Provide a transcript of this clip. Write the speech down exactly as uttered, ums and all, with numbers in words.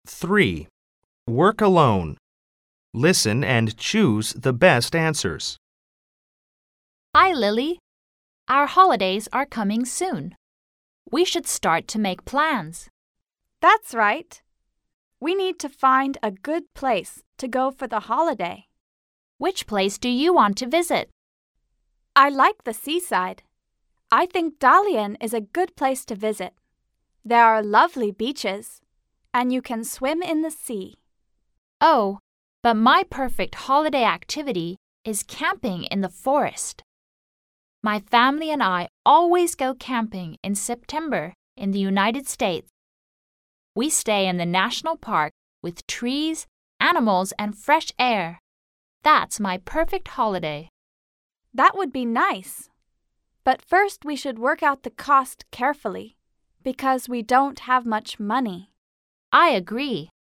three. Work alone. Listen and choose the best answers. Hi, Lily. Our holidays are coming soon. We should start to make plans. That's right. We need to find a good place to go for the holiday. Which place do you want to visit? I like the seaside. I think Dalian is a good place to visit. There are lovely beaches, and you can swim in the sea. Oh, but my perfect holiday activity is camping in the forest. My family and I always go camping in September in the United States. We stay in the national park with trees, animals, and fresh air. That's my perfect holiday. That would be nice. But first we should work out the cost carefully, because we don't have much money. I agree.